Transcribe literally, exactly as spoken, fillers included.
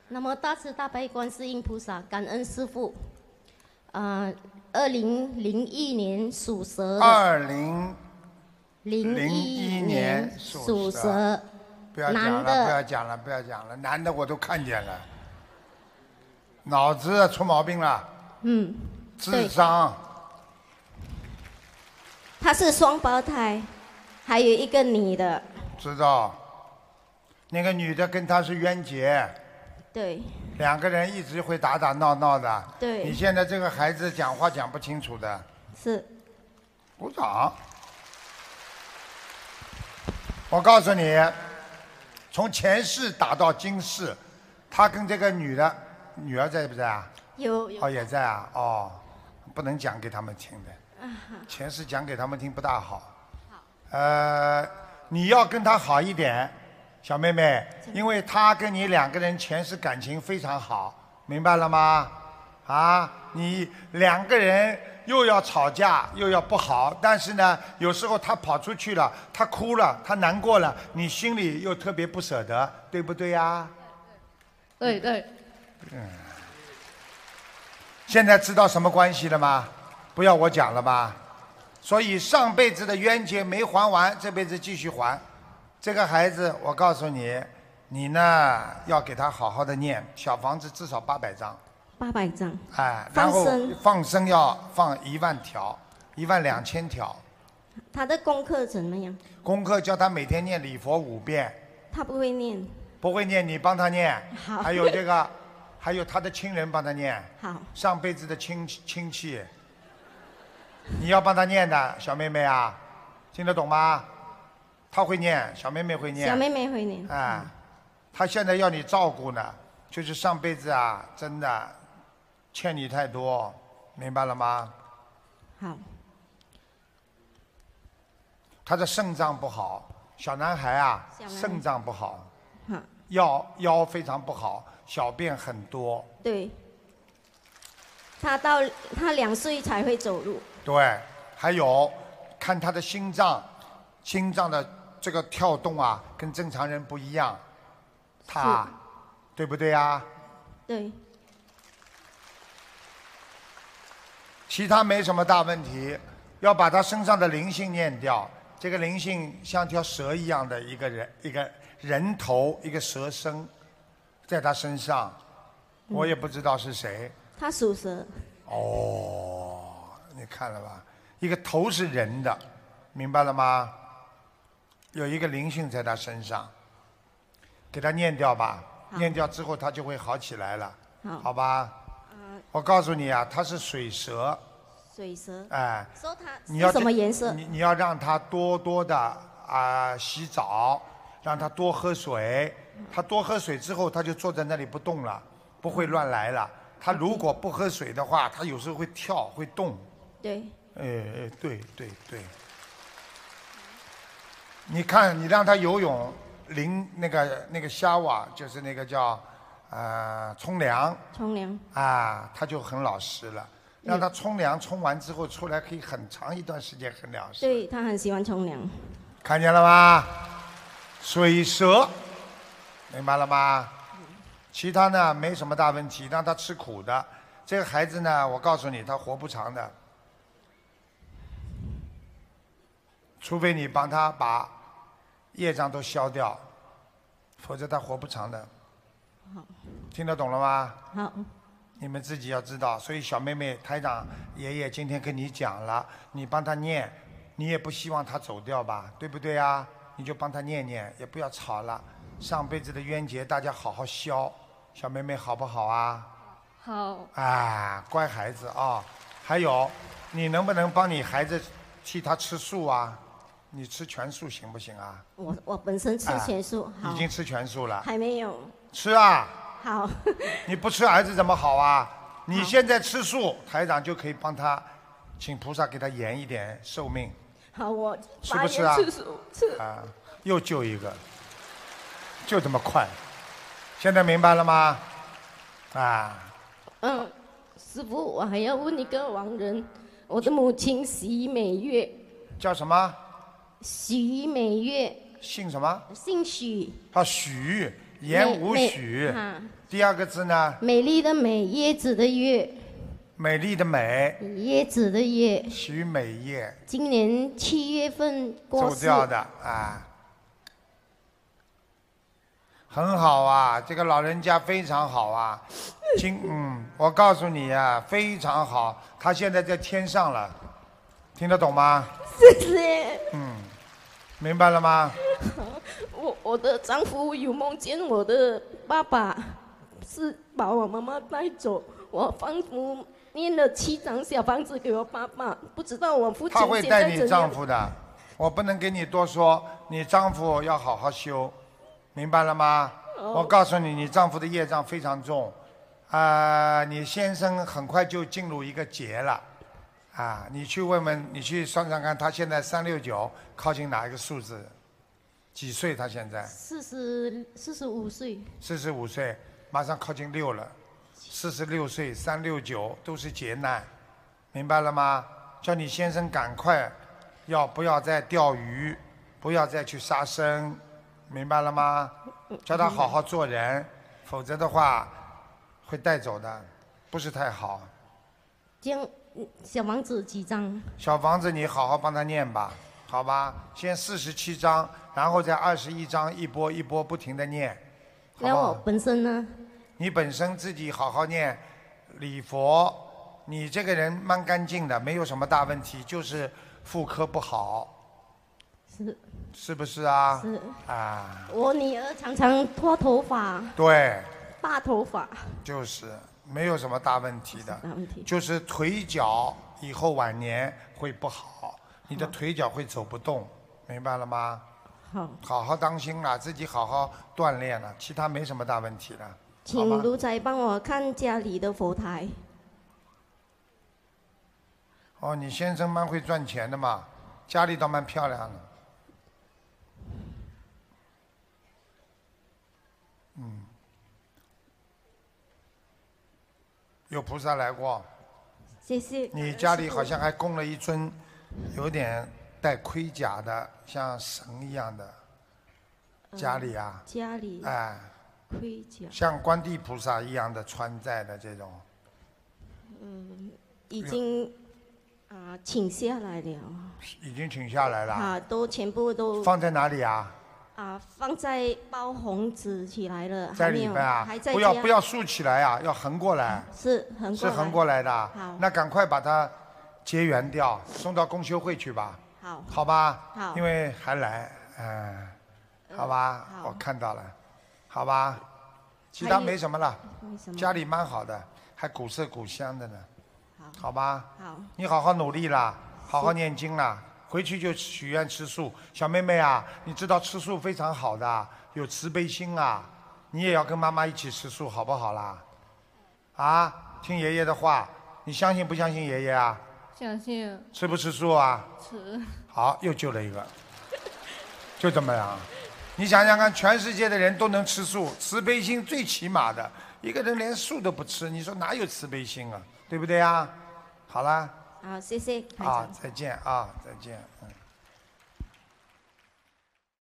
那么大慈大悲观世音菩萨，感恩师父。呃，二零零一年属蛇的。 二零零一年属蛇。 不要讲了，不要讲了，不要讲了，男的我都看见了，脑子出毛病了。 嗯。 智商。 他是双胞胎，还有一个女的。 知道。那个女的跟他是冤结。 对。 两个人一直会打打闹闹的。 对。 你现在这个孩子讲话讲不清楚的。 是。 鼓掌。我告诉你，从前世打到今世，他跟这个女的，女儿在不在啊？ 有有。 哦，也在啊。哦，不能讲给他们听的。前世讲给他们听不大好。好。呃，你要跟他好一点，小妹妹，因为他跟你两个人前世感情非常好，明白了吗？啊，你两个人又要吵架又要不好，但是呢，有时候他跑出去了，他哭了，他难过了，你心里又特别不舍得，对不对呀？ 对对。 嗯。现在知道什么关系了吗？不要我讲了吧。所以上辈子的冤结没还完，这辈子继续还。这个孩子，我告诉你，你呢要给他好好的念小房子，至少八百张。 八百张。 哎，然后放生要放一万条，一万两千条。 他的功课怎么样？ 功课叫他每天念礼佛五遍。 他不会念。 不会念，你帮他念。 好。 还有这个，还有他的亲人帮他念。 好。 上辈子的亲亲戚。你要帮他念的，小妹妹啊，听得懂吗？他会念，小妹妹会念。 小妹妹会念。 哎，他现在要你照顾呢，就是上辈子啊，真的欠你太多，明白了吗？ 好。 他的肾脏不好，小男孩啊，肾脏不好， 好。 腰腰非常不好，小便很多。 对。他到他两岁才会走路。 对，还有看他的心脏，心脏的这个跳动啊，跟正常人不一样，他，对不对呀？ 对。 其他没什么大问题，要把他身上的灵性念掉。这个灵性像条蛇一样的一个人，一个人头，一个蛇身，在他身上，我也不知道是谁。 他属蛇。 哦，你看了吧？一个头是人的，明白了吗？有一个灵性在他身上，给他念掉吧。念掉之后，他就会好起来了。 好。 好吧。嗯。我告诉你啊，他是水蛇。 水蛇。 哎。 说他你要什么颜色？ 你你要让他多多的啊、呃、洗澡，让他多喝水。他多喝水之后，他就坐在那里不动了，不会乱来了。他如果不喝水的话，他有时候会跳会动。 对。 哎哎，对对对。你看，你让他游泳，淋那个那个虾瓦，就是那个叫呃冲凉。 冲凉。 啊，他就很老实了。让他冲凉，冲完之后出来可以很长一段时间很了实。 对，他很喜欢冲凉。 看见了吗？水蛇，明白了吗？其他呢没什么大问题，让他吃苦的。这个孩子呢，我告诉你，他活不长的，除非你帮他把业障都消掉，否则他活不长的。 好。 听得懂了吗？ 好。 你们自己要知道，所以小妹妹，台长爷爷今天跟你讲了，你帮他念，你也不希望他走掉吧，对不对啊？你就帮他念念，也不要吵了。上辈子的冤结，大家好好消。小妹妹好不好啊？ 好。 啊，乖孩子啊！还有，你能不能帮你孩子替他吃素啊？你吃全素行不行啊？ 我我本身吃全素。 啊、已经吃全素了。 还没有。 吃啊！ 好。 你不吃儿子怎么好啊？你现在吃素，台长就可以帮他，请菩萨给他延一点寿命。 好，我吃不吃啊？ 吃素吃。 啊，又救一个，就这么快。现在明白了吗？啊。 嗯，师父，我还要问一个亡人，我的母亲徐美月。 叫什么？ 徐美月。 姓什么？ 姓许。 啊，许， 言无许。 啊。 第二个字呢？ 美丽的美，叶子的叶。 美丽的美。 叶子的叶。 许美叶。 今年七月份过世。 走掉的啊。很好啊，这个老人家非常好啊。今嗯，我告诉你啊，非常好，他现在在天上了，听得懂吗？ 谢谢。 嗯，明白了吗？ 我我的丈夫有梦见我的爸爸是把我妈妈带走，我仿佛念了七张小房子给我爸爸，不知道我父亲他会现在怎样。 带你丈夫的，我不能给你多说，你丈夫要好好修，明白了吗？ 哦、 我告诉你，你丈夫的业障非常重，啊、呃，你先生很快就进入一个劫了，啊，你去问问，你去算算看，他现在三六九靠近哪一个数字？几岁？他现在？ 四十四十五岁。 四十五岁，马上靠近六了，四十六岁，三六九都是劫难，明白了吗？叫你先生赶快，要不要再钓鱼，不要再去杀生，明白了吗？叫他好好做人，否则的话会带走的，不是太好。 这样，小房子几张？ 小房子你好好帮他念吧，好吧？先四十七章，然后再二十一章，一波一波不停的念。 那我本身呢？ 你本身自己好好念礼佛，你这个人蛮干净的，没有什么大问题，就是妇科不好。 是。 是不是啊？ 是。 啊。 我女儿常常脱头发。 对。 大头发。 就是没有什么大问题的。 大问题。 就是腿脚以后晚年会不好，你的腿脚会走不动，明白了吗？ 好。 好好当心啦，自己好好锻炼了，其他没什么大问题了。 请卢仔帮我看家里的佛台。 哦，你先生蛮会赚钱的嘛，家里倒蛮漂亮的。嗯，有菩萨来过。 谢谢。 你家里好像还供了一尊，有点带盔甲的，像神一样的。家里啊。 家里。 哎。 盔甲。 像观地菩萨一样的穿戴的这种。 嗯，已经啊、呃、请下来了。 已经请下来了。 啊，都全部都。 放在哪里啊？ 啊，放在包红纸起来了， 在里面啊， 还在不要不要竖起来啊，要横过来。 是横过来。 是横过来的。 好。 那赶快把它结缘掉，送到公修会去吧。 好。 好吧。 好。 因为还来，嗯，好吧， 好我看到了，好吧，其他没什么了。 没什么。 家里蛮好的，还古色古香的呢。 好。 好吧。 好。 你好好努力啦，好好念经啦。回去就许愿吃素，小妹妹啊，你知道吃素非常好的，有慈悲心啊，你也要跟妈妈一起吃素，好不好啦？啊，听爷爷的话，你相信不相信爷爷啊？ 相信。 吃不吃素啊？ 吃。 好，又救了一个，就这么样。你想想看，全世界的人都能吃素，慈悲心最起码的，一个人连素都不吃，你说哪有慈悲心啊？对不对啊？好了。 好，谢谢。 啊，再见啊，再见，嗯。